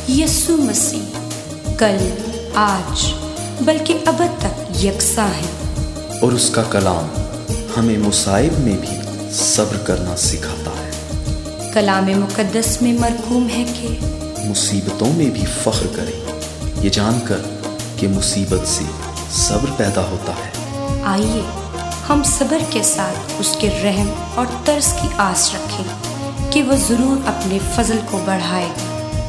यीशु मसीह कल, आज, बल्कि अब तक यकसा है। और उसका कलाम हमें मुसाइब में भी सब्र करना सिखाता है। कलाम मुकद्दस में मरकूम है कि मुसीबतों में भी फख्र करें, ये जानकर कि मुसीबत से सब्र पैदा होता है। आइए हम सब्र के साथ उसके रहम और तरस की आस रखें कि वह ज़रूर अपने फजल को बढ़ाएगा।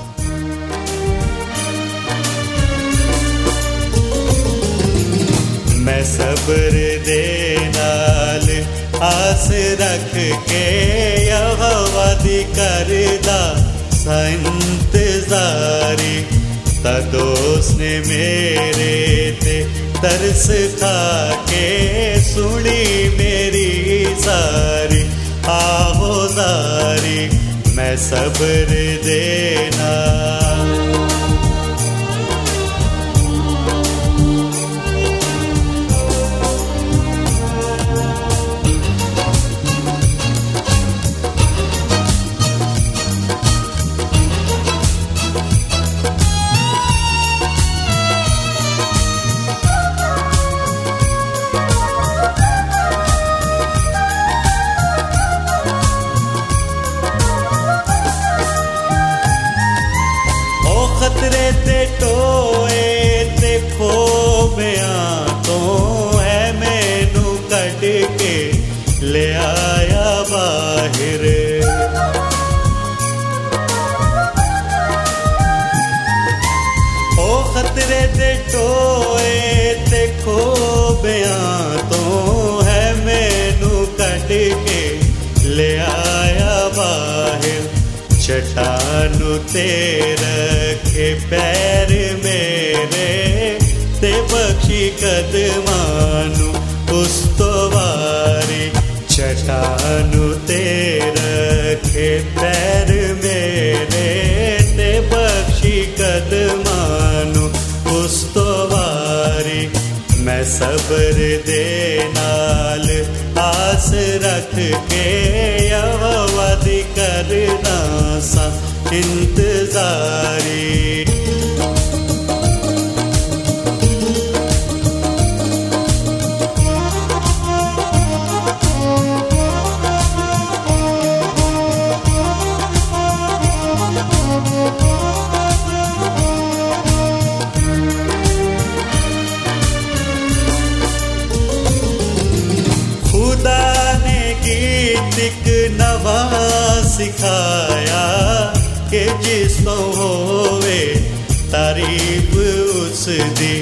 मैं सब्र दे नाल आस रख के यहोवा दी करदा सा इंतजारी, तदो उसने मेरे ते तरस खा के सुनी मेरी सारी आहोजारी। मैं सब्र देना खतरे ते टोए ते खोबियां तो है मैनू कट के ले आया बाहर। ओ खतरे ते टोए ते खोबियां तो है मैनू कट के ले आया बाहर। चट्टानू ते रखे पैर मेरे ते बख्शी कदमानू उस तो वारी। चट्टानू ते रखे पैर मेरे ते बख्शी कदमानू उस तो वारी। मैं सब्र दे नाल आस रख के यहोवा दी करना सा इंतजारी। खुदा ने गीत एक नवा सिखाया कि जिस तो होवे तारीफ उस दी।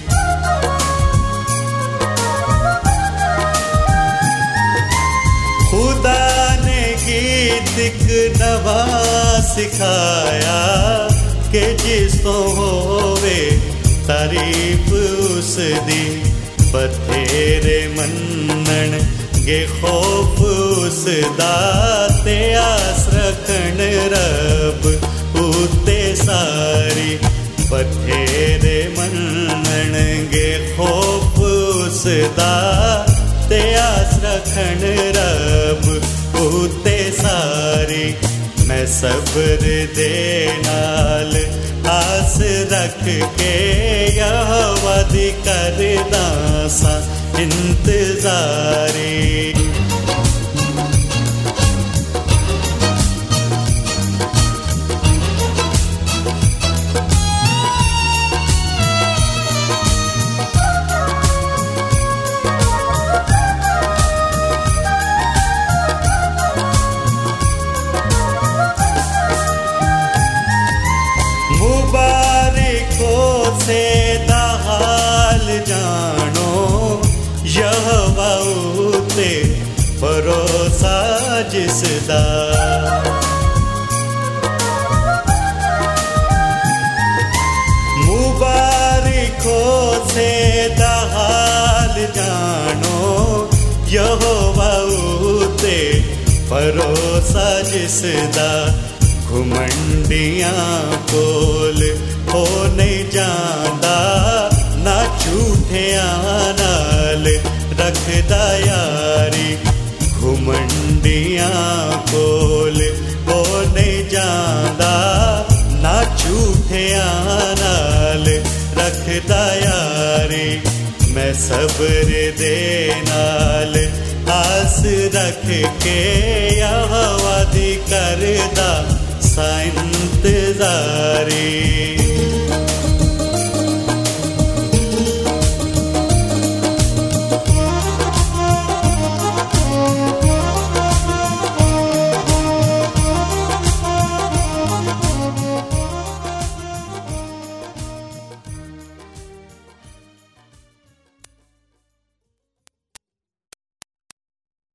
खुदा ने गीत एक नवा सिखाया कि जिस तो होवे तारीफ उस दी। बथेरे मन्नण गे खौफ उस दा ते आस रखण रब उते सारी। बथेरे मन्नण गे खौफ उस दा ते आस रखण रब उते सारी। मैं सब्र दे नाल आस रख के यहोवा दी करदा सा इंतजारी। मुबारकों से दा हाल जानो यहोवा उते भरोसा जिसदा। मुबारकों से दा हाल जानो यहोवा उते भरोसा जिसदा। घुमंडियां कोल हो नहीं जांदा ना झूठियां नाल रखदा यारी। घुमंडियां कोल हो नहीं जांदा ना झूठे झूठियां नाल रखदा यारी। मैं सब्र दे नाल आस रख के यहोवा दी करदा सा इंतजारी।